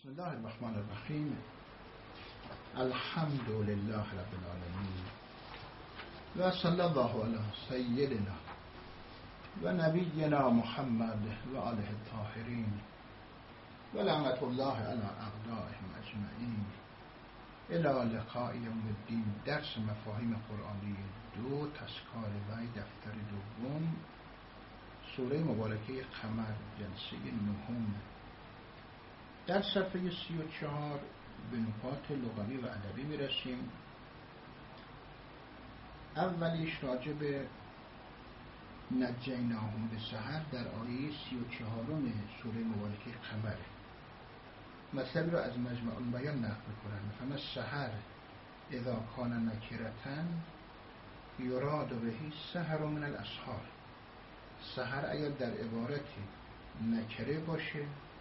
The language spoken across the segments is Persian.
بسم الله الرحمن الرحیم. الحمد لله رب العالمین و صلی الله علی سیدنا و نبینا محمد و آله الطاهرین و لعنت الله علی اعدائهم اجمعین الی لقاء یوم الدین. درس مفاهیم قرآنی 2 تذکار وحی دفتر دوم سوره مبارکه قمر جلسه نهم. در صفحه 34 به نکات لغوی و ادبی میرسیم. اولیش راجع به نجیناهم بسحر در آیه 34 سوره مبارکه قمر مطلبی را از مجمع البیان نقل می‌کنند. مثلا سحر اذا کان نکرتن یراد بهی سحر من الاسحار. سحر اگر در عبارتی نکره باشه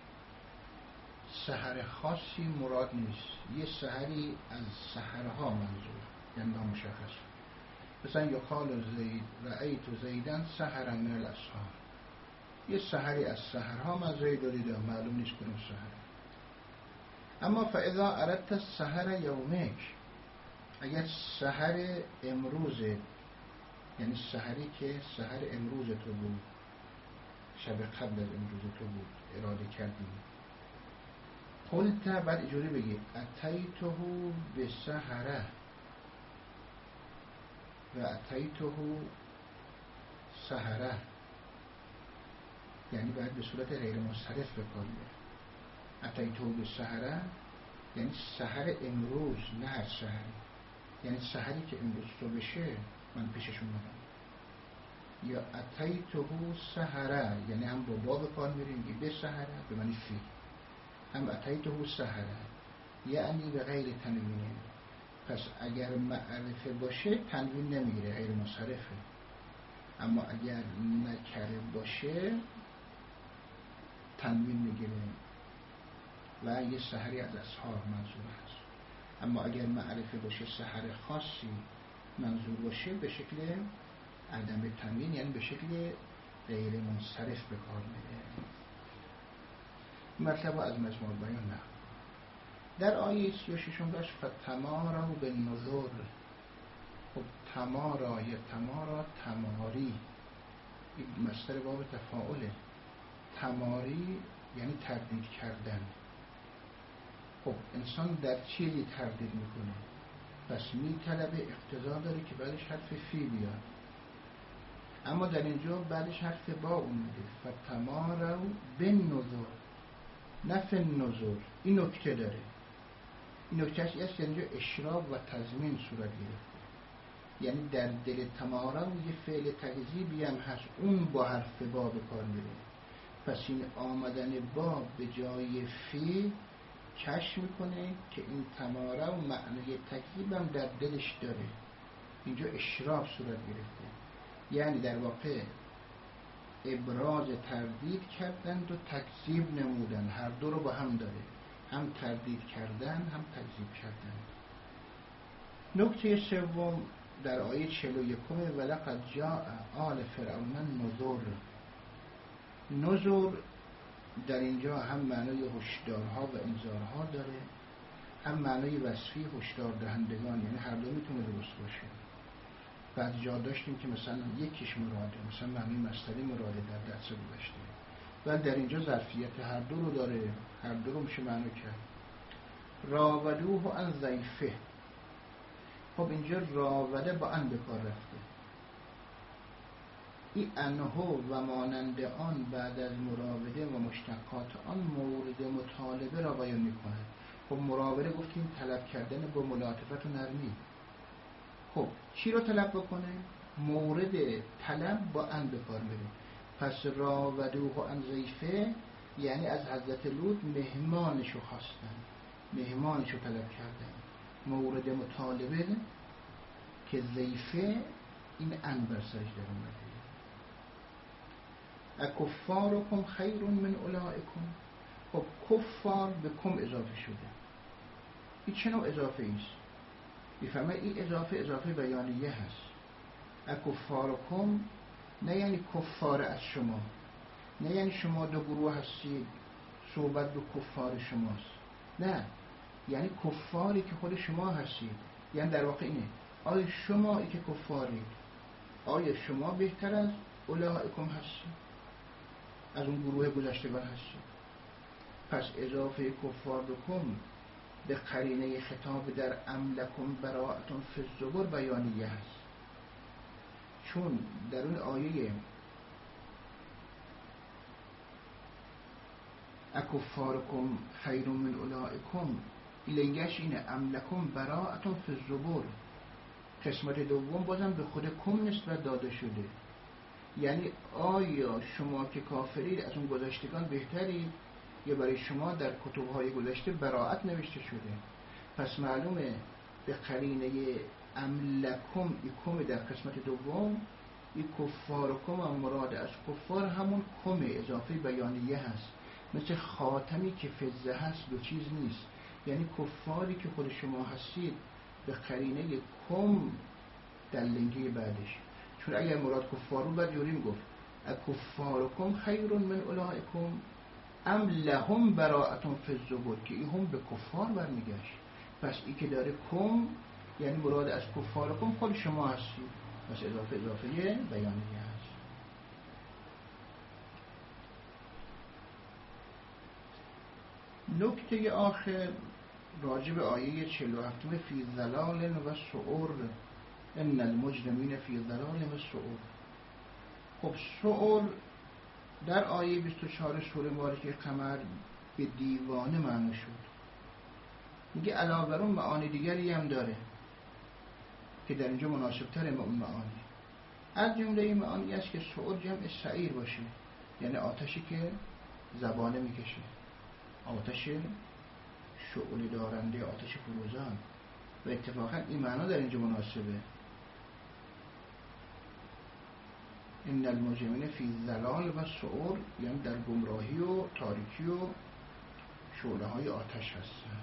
سحر خاصی مراد نیست، یه سحری از سحرها منظور، یعنی نامشخص. مثلا یقال زید رأیت زیدن سحرا من الاسحار، یه سحری از سحرها من زید رو دیدم، معلوم نیست کنم سحر. اما فاذا اردت سحر یومک، اگر سحر امروز، یعنی سحری که سحر امروز تو بود، شب قبل از امروز تو بود، اراده کردی، قلت بعد اجوری بگی اتیته به سحره و اتیته سحره، یعنی باید به صورت غیر منصرف بکنی. اتیته به سحره یعنی سحر امروز، نه هر سحر، یعنی سحری که امروز تو بشه من پیششون میرم. یا اتیته سحره یعنی هم با باب کار میریم به سحره به معنی فی، هم اتیته سحره یعنی به غیر تنوینه. پس اگر معرفه باشه تنوین نمیگیره، غیر منصرفه. اما اگر نکره باشه تنوین میگیره و یه سحری از اسحار منظور هست. اما اگر معرفه باشه سحر خاصی منظور باشه به شکل عدم تنوین، یعنی به شکل غیر منصرف به کار میره. مطلب از مجموع البیان نه. در آیه 36 داشت فتمارا به نذر. خب تمارا یا تمارا تماری، این مصدر باب تفاعله. تماری یعنی تردید کردن. خب انسان در چیزی تردید میکنه، پس میطلبه اقتضا داره که بعدش حرف فی بیاد، اما در اینجا بعدش حرف با اومده. فتمارا به نذر، نفع نذر. این نکته داره، این نکتهش است، اینجا اشراق و تضمین صورت گرفته. یعنی در دل تمارا یه فعل تکذیبی هم هست، اون با حرف با به کار میره. پس این آمدن با به جای فی کشف میکنه که این تمارا و معنی تکذیب هم در دلش داره. اینجا اشراق صورت گرفته، یعنی در واقع ابراز تردید کردند و تکذیب نمودن، هر دو رو با هم داره، هم تردید کردن هم تکذیب کردن. نکته سوم در آیه 41 ولقد جاء آل فرعون نذر. نذر در اینجا هم معنای هشدارها و انذارها داره، هم معنای وصفی هشدار دهندگان، یعنی هر دو میتونه درست باشه. بعد جا داشتیم که مثلا یکیش مراده، مثلا معنی مصدری مراده در درس گذشته، و در اینجا ظرفیت هر دو رو داره، هر دو رو میشه معنی کرد. راودوه عن ضیفه. خب اینجا راوده با ان به کار رفته. این انهو و مانند آن بعد از مراوده و مشتقات آن مورد مطالبه را بیان میکنه. خب مراوده گفتیم طلب کردن با ملاطفت و نرمی. خب چی رو طلب بکنه؟ مورد طلب با ان به کار میره. پس راودوه عن ضیفه یعنی از حضرت لوط مهمانشو خواستن، مهمانشو طلب کردن. مورد مطالبه که ضیفه این ان بر سرش در اومده. اکفارکم خیر من اولئکم. خب کفار به کم اضافه شده. این چه نوع اضافه ایست؟ میفهمه این اضافه بیانیه هست. اکفارکم نه یعنی کفار از شما، نه یعنی شما دو گروه هستید صحبت به کفار شماست، نه، یعنی کفاری که خود شما هستید. یعنی در واقع اینه، آیا شمایی که کفارید، آیا شما بهتر از اولئکم هستید، از اون گروه گذشتگان هستید؟ پس اضافه کفار بکن به قرینه خطاب در املکم براءتون فی الزبر بیانیه هست. چون در اون آیه اکفارکم خیر من اولئکم، لنگش اینه املکم براءتون فی الزبر. قسمت دوم بازم به خود کم نسبت داده شده، یعنی آیا شما که کافرید از اون گذشتگان بهترید، یا برای شما در کتب‌های گذشته براءت نوشته شده؟ پس معلومه به قرینه املکم کم در قسمت دوم، این کفارکم هم مراد از کفار همون کم اضافه بیانیه هست، مثل خاتمی که فزه هست، دو چیز نیست. یعنی کفاری که خود شما هستید به قرینه کم در لنگه بعدش. چون اگر مراد کفار رو باید جوری میگفت اکفارکم خیر من اولئکم ام لهم براءتون فی الزبر، که این هم به کفار برمیگشت. پس این که داره کم یعنی مراد از کفارکم خود شما هستید، پس اضافه بیانیه هست. نکته آخر راجب آیه 47 فی ظلال و سعور، ان المجرمین فی ظلال و سعور. خب سعور در آیه 24 سوره مبارکه قمر به دیوانه معنی شد. میگه علاوه بر اون معانی دیگری هم داره که در اینجا مناسب تره اون معانی. از جمله این معانی است که سعور جمع سعیر باشه، یعنی آتشی که زبانه میکشه، آتش شعله دارنده، آتش فروزان. و اتفاقا این معنا در اینجا مناسبه. ان المجرمین فی ظلال و سعور، یعنی در گمراهی و تاریکی و شعله های آتش هستن،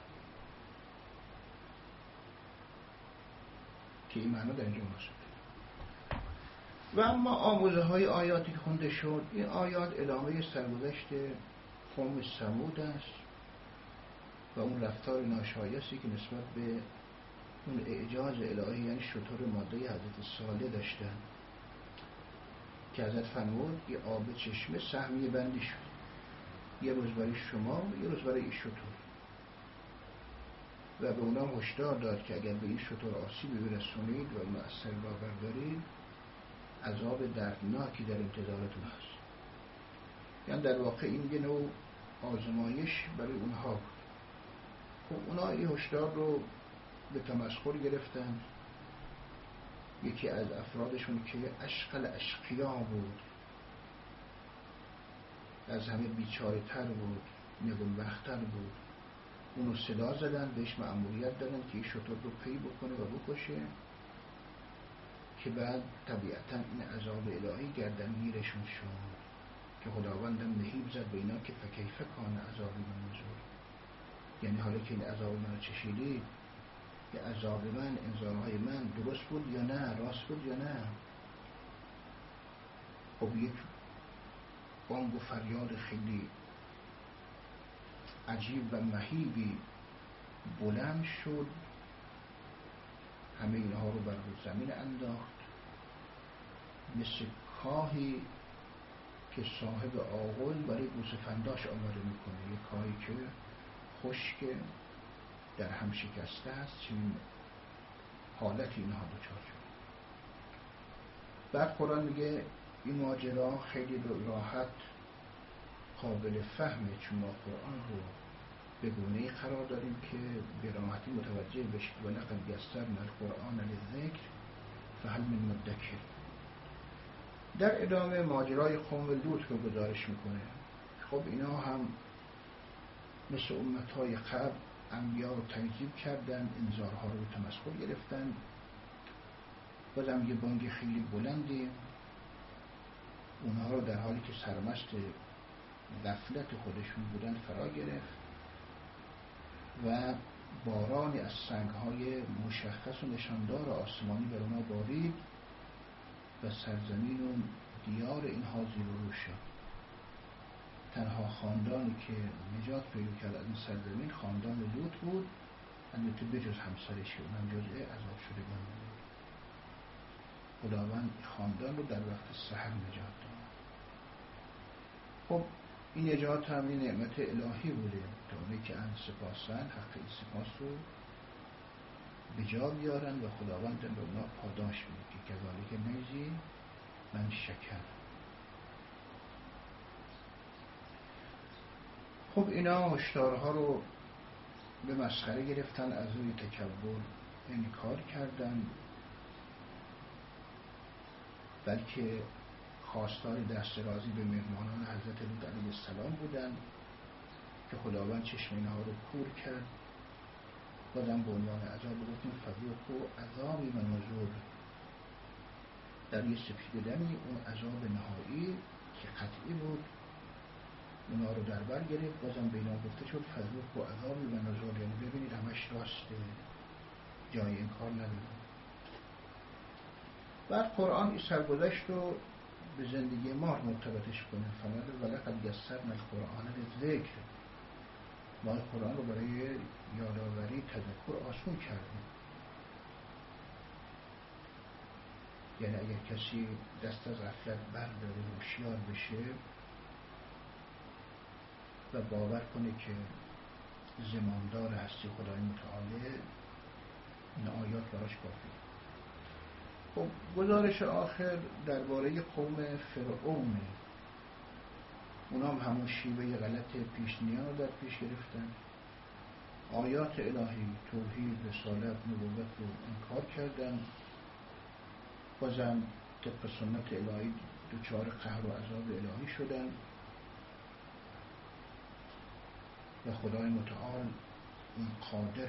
که این معنا در اینجا مناسبه. و اما آموزه های آیاتی که خونده شد، این آیات ادامه سرگذشت قوم ثمود است و اون رفتار ناشایستی که نسبت به اون اعجاز الهی، یعنی شتر ماده حضرت صالح داشتن، که حضرت فرمود یه آب چشمه سهمیه بندی شد، یه روز برای شما و یه روز برای این شتر، و به اونا هشدار داد که اگر به این شتر آسیبی برسونید و اون اثر را بردارید، عذاب دردناکی در انتظارتون هست. یعنی در واقع این یه نوع آزمایش برای اونها بود. خب اونا این هشدار رو به تمسخر گرفتن. یکی از افرادشون که اشقل اشقیا بود، از همه بیچاره تر بود، نگونبخت‌تر بود، اونو صدا زدن، بهش مأموریت دادن که این شتر رو پی بکنه و بکشه، که بعد طبیعتا این عذاب الهی گردنگیرشون شد، که خداوندم نهیب زد به اینا که فکیف کان عذابی من نذور. یعنی حالا که این عذاب من رو چشیدید، که عذاب من، انذارهای من درست بود یا نه، راست بود یا نه. خب یک بانگ و فریاد خیلی عجیب و مهیبی بلند شد، همه اینها رو بر زمین انداخت، مثل کاهی که صاحب آغل برای گوسفنداش آماده میکنه، یک کاهی که خشک در هم شکسته است، چنین حالت اینها دچار شد. بعد قرآن میگه این ماجرا خیلی راحت قابل فهمه، چون ما قرآن رو به گونه‌ای قرار داریم که به راحتی متوجه بشید. و لقد یسرنا القرآن للذکر فهل من مدکر. در ادامه ماجرای قوم لوط رو گزارش میکنه. خب اینا هم مثل امتهای قبل انبیا رو تکذیب کردن، انذارها رو به تمسخر گرفتن. بازم یه بانگ خیلی بلندی اونها رو در حالی که سرمست غفلت خودشون بودن فرا گرفت و بارانی از سنگ‌های مشخص و نشاندار آسمانی بر اونا بارید و سرزمین و دیار اینها زیر و رو شد. تنها خاندانی که نجات پیدا کرد از این سرزمین البته بجز همسرش که اونم جزء عذاب شدگان بود. خداوند خاندان رو در وقت سحر نجات داد. خب این نجات هم این نعمت الهی بوده تا اونی که ان سپاسن حق این سپاس رو به جا بیارن و خداوند به اونا پاداش میده که کذالک نجزی من شکر. خب اینا هشدارها رو به مسخره گرفتن، از روی تکبر انکار کردن، بلکه خواستار دسترازی به مهمانان حضرت لوط علیه السلام بودن که خداوند چشم اینها رو کور کرد. بازم به عنوان عذاب گفتیم فذوقوا عذابی و نذور، در یه سپید دمی اون عذاب نهایی که قطعی بود اونا رو در بر گرفت. بازم به اینا گفته شد فذوقوا عذابی و نذور، یعنی ببینید همش راسته، جای انکار نداره. بعد قرآن این سرگذشت رو به زندگی ما مرتبطش کنه. فرمود ولقد یسرنا القرآن للذکر، ما قرآن رو برای یادآوری تذکر آسون کردیم. یعنی اگر کسی دست از غفلت برداره و هوشیار بشه و باور کنه که زمامدار هستی خدای متعال، این آیات براش کافیه. خب گزارش آخر درباره قوم فرعون، اونا هم همون شیوه غلط پیشنیان رو در پیش گرفتن، آیات الهی توحید رسالت نبوت رو انکار کردن، بازم طبق سنت الهی دچار قهر و عذاب الهی شدن و خدای متعال این قادر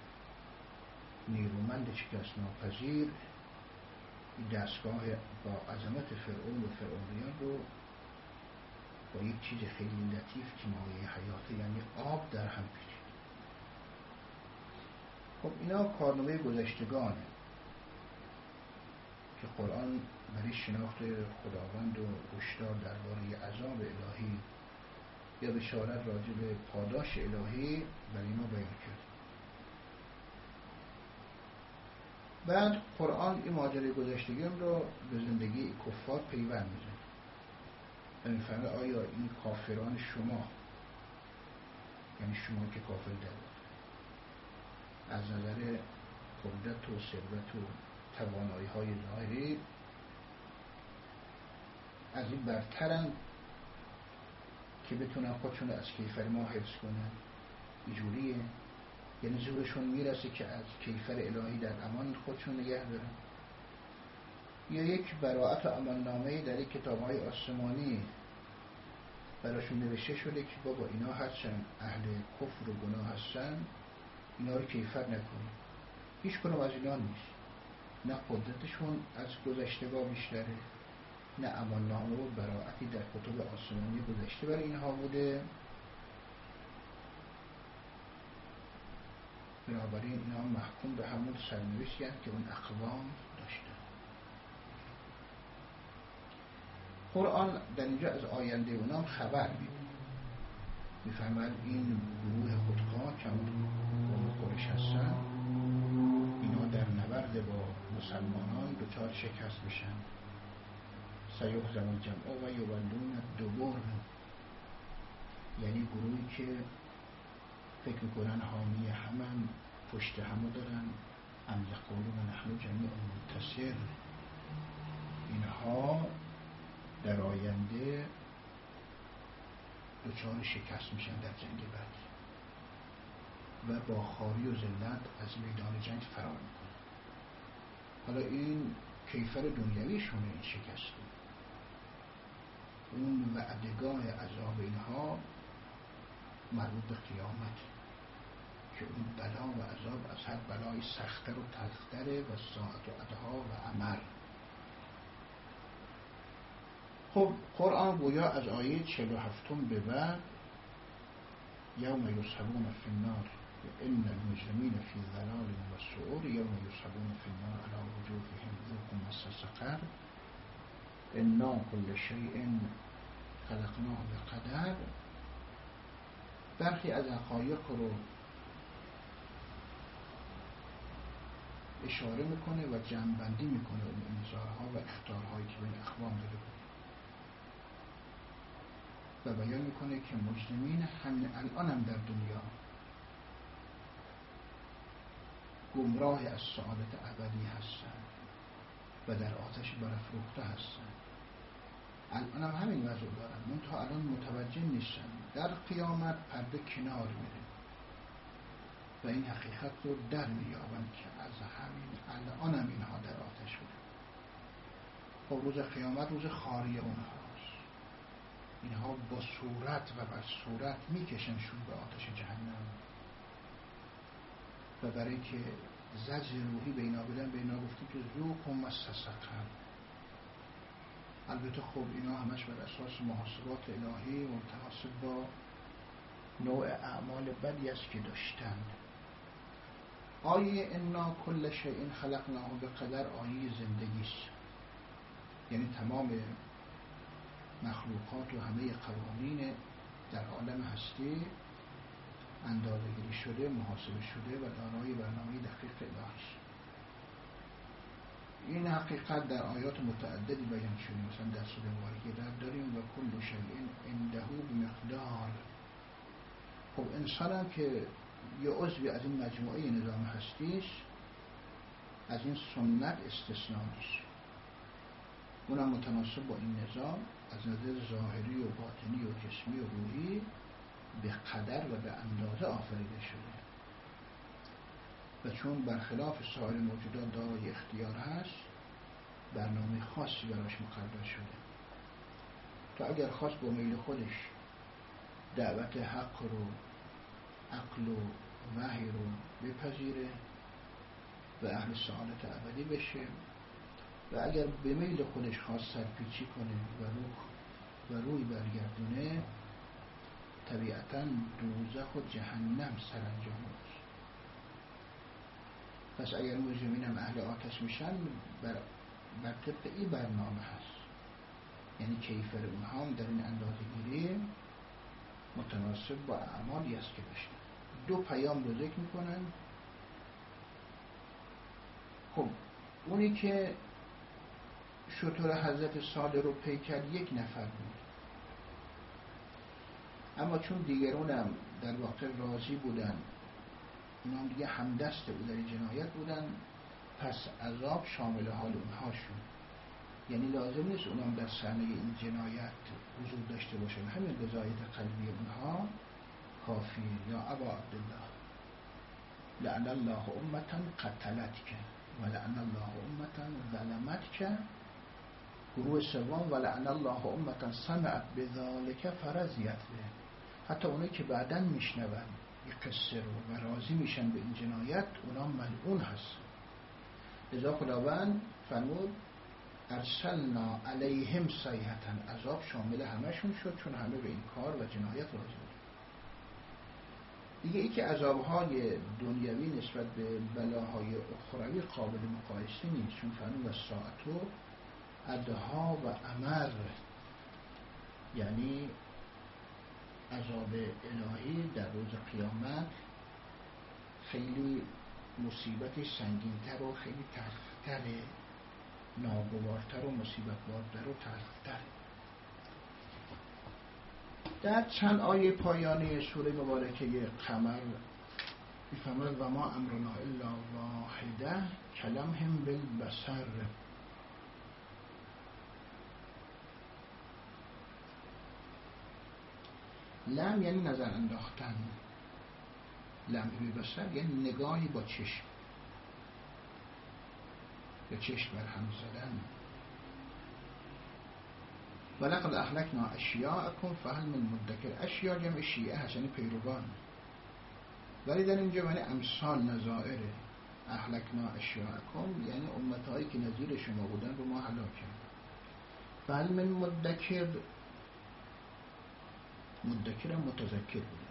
نیرومند شکست ناپذیر این دستگاه با عظمت فرعون و فرعونیان رو با یک چیز خیلی لطیف که مایه حیاته یعنی آب در هم پیچید. خب اینا کارنامه گذشتگانه که قرآن برای شناخت خداوند و هشدار درباره عذاب الهی یا بشارت راجع به پاداش الهی برای ما بیان کرد. بعد قرآن این ماجرای گذشتگان رو به زندگی کفار پیوند میزنه. یعنی فرمود آیا این کافران شما، یعنی شما که کافر دارید، از نظر قدرت و ثروت و توانایی های ظاهری از این برترن که بتونن خودشون از کیفر ما حفظ کنن؟ اینجوریه؟ یعنی زورشون میرسه که از کیفر الهی در امان خودشون نگه دارن؟ یا یک براءت و امان نامه‌ای در یک کتاب‌های آسمانی براشون نوشته شده که بابا اینا هستن اهل کفر و گناه هستن، اینا رو کیفر نکنید. هیچ کنم از اینا نیست، نه قدرتشون از گذشتگاه بیشتره، نه امان نامه و براءتی در کتب آسمانی گذشته برای اینها بوده. بنابراین اینا محکوم به همون سرنوشتی هستند که اون اقوام داشتن. قرآن در اینجا از آینده اونام خبر میده، میفرماید این گروه خودخواه که قوم قریش هستن، اینا در نبرد با مسلمانان دچار شکست بشن. سیهزم الجمع و یولون الدبر، یعنی گروهی که فکر میکنن حامی همن، پشت همو دارن، ام یقولون نحن جمیع منتصر، اینها در آینده دچار شکست میشن در جنگ بدر و با خواری و ذلت از میدان جنگ فرار میکنن. حالا این کیفر دنیویشونه، این شکست، اون وعدگاه عذاب اینها مربوط به قیامت که اون بلا و عذاب از هر بلای سخت‌تر و تلختره و ساعت و ادها و امر. خب قرآن گویا از آیه 47 به بعد یوم یسحبون فی النار ان المجرمین فی ضلال و سعور یوم یسحبون فی النار علی وجوههم ذوقوا مس سقر انا کل شیء خلقناه بقدر، برخی از حقایق رو اشاره میکنه و جمع‌بندی میکنه اون انذارها و اخطارهایی که به اقوام داده بود و بیان میکنه که مجرمین همین الان هم در دنیا گمراه از سعادت ابدی هستند و در آتش برافروخته هستند. الان هم همین وضع دارن، منتها الان متوجه نیستن. در قیامت پرده کنار میره و این حقیقت رو در میابند که از همین الان هم اینها در آتش بودن. خب روز قیامت روز خاری اونهاست. اینها با صورت و بر صورت میکشنشون به آتش جهنم و برای که زجر روحی به اینا بدن به اینا گفتی که ذوقوا مس سقر. البته خب اینا همش بر اساس محاسبات الهی متناسب با نوع اعمال بدی است که داشتند. آیه انا کل شیء خلقناه بقدر آیه زندگی است، یعنی تمام مخلوقات و همه قوانین در عالم هستی اندازه‌گیری شده، محاسبه شده و دارای برنامه دقیق الهی است. این حقیقت در آیات متعددی بیان شده، مثلا در سوره مبارکه در داریم و کل شیء عنده بمقدار. خب انسان هم که یه عضوی از این مجموعه نظام هستیش از این سنت استثناء نیست، اونم متناسب با این نظام از نظر ظاهری و باطنی و جسمی و روحی به قدر و به اندازه آفریده شده و چون برخلاف سایر موجودات دارای اختیار هست برنامه خاصی براش مقرر شده تا اگر خواست با میل خودش دعوت حق رو، عقل و وحی رو بپذیره و اهل سعادت ابدی بشه و اگر به میل خودش خواست سرپیچی کنه و روی برگردونه طبیعتاً دوزخ و جهنم سرانجام است. پس اگر مجرمین هم اهل آتش میشن بر طبق این برنامه هست، یعنی کیفر اونها هم در این اندازه گیری متناسب با اعمالی است که داشتن. دو پیام رو ذکر میکنن. خب اونی که شطور حضرت صادق رو پیکر یک نفر بود، اما چون دیگرون هم در واقع راضی بودن، اونا هم دیگه همدست او در جنایت بودن، پس عذاب شامل حال اونها شد. یعنی لازم نیست اونا هم در صحنه این جنایت حضور داشته باشن، همین رضایت قلبی اونها کافیه. یا ابا عبدالله لعن الله امتا قتلتک و لعن الله امتا ظلمتک. گروه سوم و لعن الله امتا سمعت بذالک فرضیت به. حتی اونایی که بعداً میشنون این قصه رو و راضی میشن به این جنایت، اونا ملعون هست. لذا خداوند فرمود ارسلنا علیهم صیحة، عذاب شامل همشون شد چون همه به این کار و جنایت راضی بود. دیگه ای که عذابهای دنیوی نسبت به بلاهای اخروی قابل مقایسه نیست، چون فرمود الساعة ادها و امر، یعنی عذاب الهی در روز قیامت خیلی مصیبتش سنگین‌تر و خیلی تلخ‌تر، ناگوارتر و مصیبت‌بارتر و تلخ‌تر. در چند آیه پایانی سوره مبارکه قمر می‌فرماید و ما امرنا الا واحده کلمح بالبصر. لم یعنی نظر انداختن، لمح بصر یعنی نگاهی با چشم، به چشم برهم زدن. ولقد اهلکنا اشیاءکم فهل من مدکر. اشیاء جمع شیعه هست، یعنی پیروان، ولی در اینجا معنی امثال، نظائره. اهلکنا اشیاءکم یعنی امتهایی که نظیر شما بودن رو ما هلاک کردیم. فهل من مدکر، مدکر متذکر بود.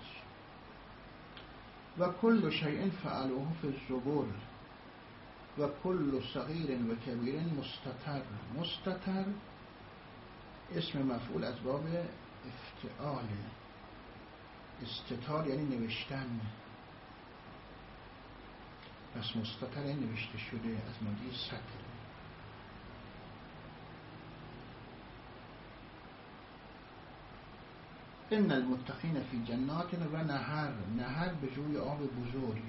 و کل شیء فعلوه فی الزبر و کل صغیر و کبیر مستتر. مستتر اسم مفعول از باب افتعال، استتار یعنی نوشتن. پس مستتر نوشته شده از ماده سطر. ان المتقین فی جنات و نهر. نهر به جوی آب بزرگ.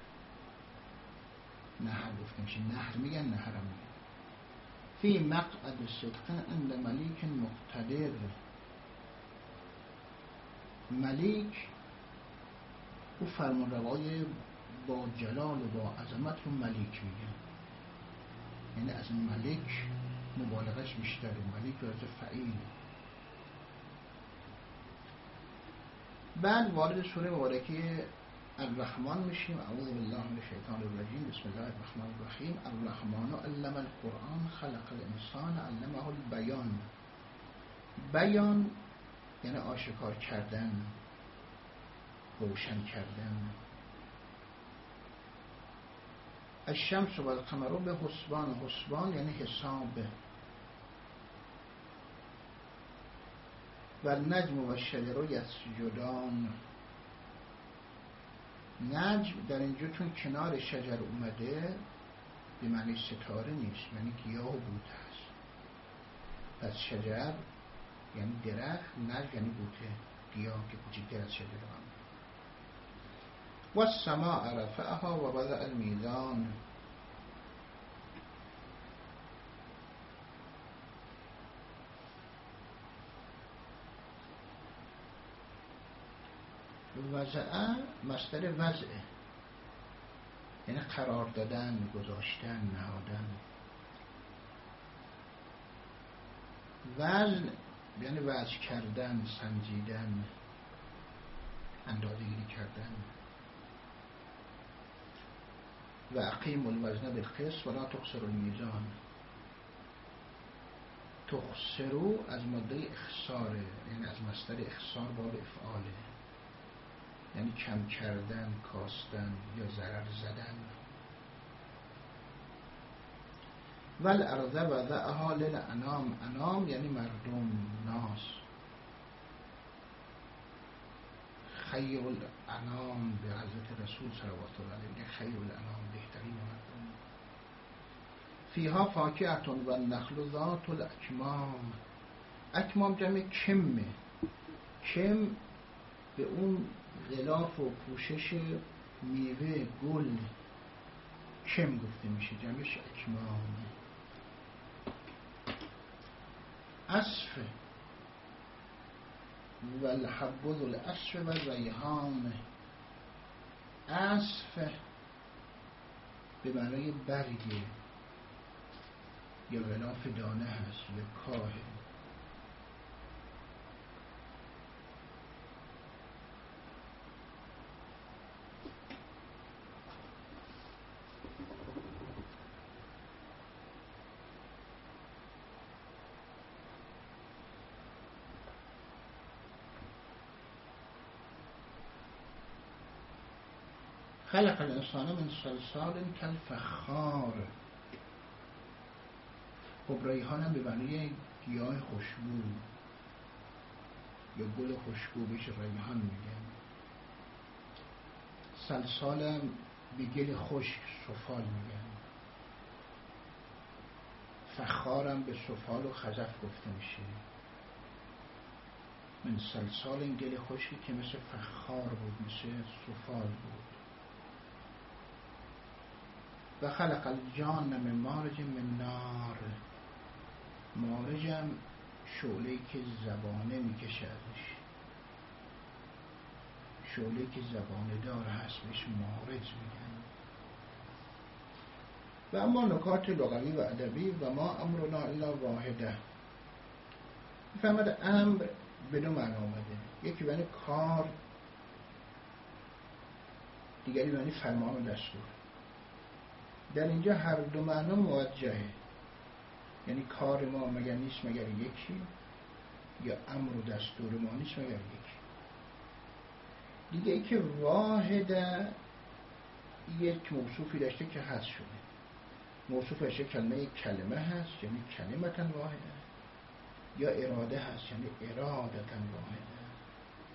نهر گفته میشه، نهر میگن، نهر هم میگن. فی مقعد صدق عند ملیک مقتدر. ملیک او فرمانروای با جلال و با عظمت رو ملیک میگن، یعنی از ملک مبالغش بیشتره. ملیک رو از فعیل. بعد وارد سوره مبارکه الرحمن میشیم. اعوذ بالله من الشیطان الرجیم. بسم الله الرحمن الرحیم. الرحمن علم القرآن خلق الانسان علمه البیان. بیان یعنی آشکار کردن، روشن کردن. الشمس و القمر به حسبان. حسبان یعنی حساب. و النجم و الشجر یسجدان. نجم در اینجا چون کنار شجر اومده به معنی ستاره نیست، یعنی گیاه و بوته است. پس شجر یعنی درخت، نجم یعنی بوته، گیاه که کوچکتر از شجر هم. و السماء رفعها و وضع المیزان. وضع مصدر وضعه، یعنی قرار دادن، گذاشتن، نهادن. وزن یعنی وزن کردن، سنجیدن، اندازه‌گیری کردن. و اقیم الوزن بالقسط ولا تخسروا المیزان. تخسرو از ماده اخساره، یعنی از مصدر اخسار باب افعاله، یعنی کم کردن، کاستن یا ضرر زدن. والارض وضعها للانام. انام یعنی مردم، ناس. خیر الانام به حضرت رسول صلوات الله علیه، خیر الانام بهترین مردم. فیها فاکهة و النخل ذات الاکمام. اکمام جمع کمه. کم به اون غلاف و پوشش میوه، گل، کم گفته میشه، جمعش اکمام. اصف و الحب ذو العصف و الریحان. اصف به معنای برگه یا غلاف دانه هست یا کاه. خلق الانسان من صلصال کالفخار. خب ریحان هم به معنی گیاه خوشبو یا گل خوشبو بهش ریحان میگن. صلصال هم به گل خشک سفال میگن. فخار هم به سفال و خزف گفته میشه. من صلصال این گل خشکی که مثل فخار بود، مثل سفال بود. و خلق الجان من مارج من نار. مارج هم شعله‌ای که زبانه میکشه ازش، شعله‌ای که زبانه دار هست بهش مارج میگن. و اما نکات لغوی و ادبی. و ما امرنا الا واحده. میفهمد امر به دو معنی آمده، یکی معنی کار، دیگری معنی فرمان و دستور. در اینجا هر دو معنی موجهه، یعنی کار ما مگر نیست مگر یکی، یا امر و دستور ما نیست مگر یکی. دیگه ای که واحده یک موصوفی داشته که حذف شده. موصوفش کلمه هست یعنی کلمتا واحده، یا اراده هست یعنی ارادتا واحده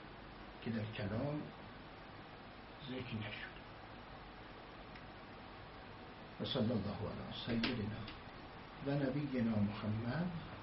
که در کلام ذکر نشد. و صلی الله علی سیدنا و نبینا محمد